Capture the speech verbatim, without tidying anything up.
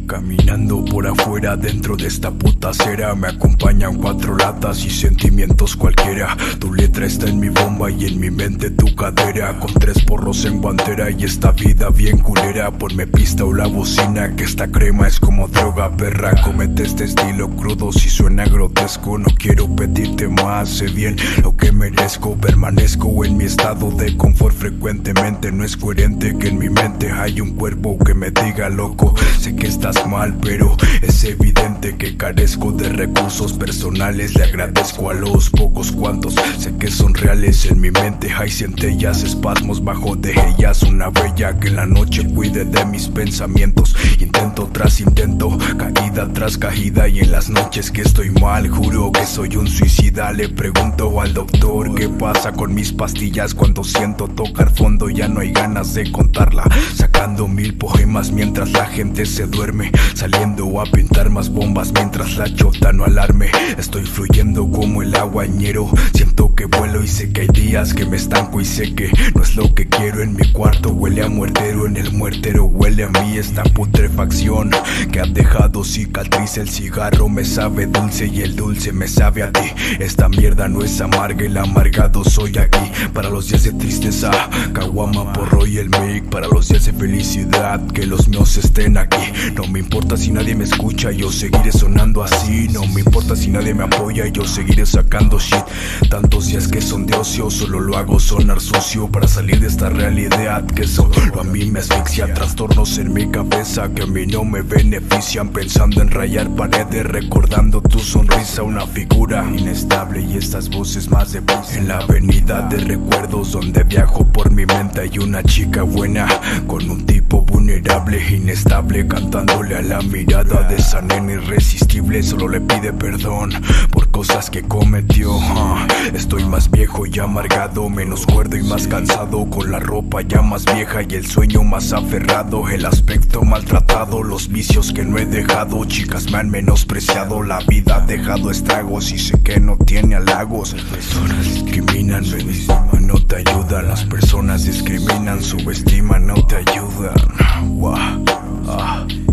Caminando por afuera dentro de esta puta acera, me acompañan cuatro latas y sentimientos cualquiera. Tu letra está en mi bomba y en mi mente tu cadera, con tres porros en guantera y esta vida bien culera. Ponme pista o la bocina, que esta crema es como droga perra. Comete este estilo crudo si suena grotesco. No quiero pedirte más, sé bien lo que merezco. Permanezco en mi estado de confort frecuentemente. No es coherente que en mi mente hay un cuerpo que me diga loco. Sé que estás mal, pero es evidente que carezco de recursos personales. Le agradezco a los pocos cuantos sé que son reales. En mi mente hay centellas, espasmos bajo de ellas. Una bella que en la noche cuide de mis pensamientos. Intento tras intento, caída tras caída, y en las noches que estoy mal juro que soy un suicida. Le pregunto al doctor qué pasa con mis pastillas. Cuando siento tocar fondo ya no hay ganas de contarla. Sacando mil poemas mientras la gente se duerme, saliendo a pintar más bombas mientras la chota no alarme. Estoy fluyendo como el aguañero, siento que vuelo y sé que hay días que me estanco y sé que no es lo que quiero. En mi cuarto huele a muertero, en el muertero huele a mí esta putrefacción que ha dejado cicatriz. El cigarro me sabe dulce y el dulce me sabe a ti. Esta mierda no es amarga, el amargado soy aquí. Para los días de tristeza, caguama, porro y el mic. Para los días de felicidad, que los míos estén aquí. No me importa si nadie me escucha, yo seguiré sonando así. No me importa si nadie me apoya, yo seguiré sacando shit. Tantos días que son de ocio, solo lo hago sonar sucio para salir de esta realidad que solo a mí me asfixia. Trastornos en mi cabeza que a mí no me benefician, pensando en rayar paredes, recordando tu sonrisa. Una figura inestable y estas voces más de prisa. En la avenida de recuerdos donde viajo por mi mente hay una chica buena con un tipo vulnerable, inestable, cantándole a la mirada de esa nena irresistible. Solo le pide perdón por cosas que cometió. uh, Estoy más viejo y amargado, menos cuerdo y más cansado, con la ropa ya más vieja y el sueño más aferrado. El aspecto maltratado, los vicios que no he dejado. Chicas me han menospreciado, la vida ha dejado estragos y sé que no tiene halagos. Las personas discriminan, subestiman, no te ayudan. Las personas discriminan, subestiman, no te ayudan. Wow. Ah.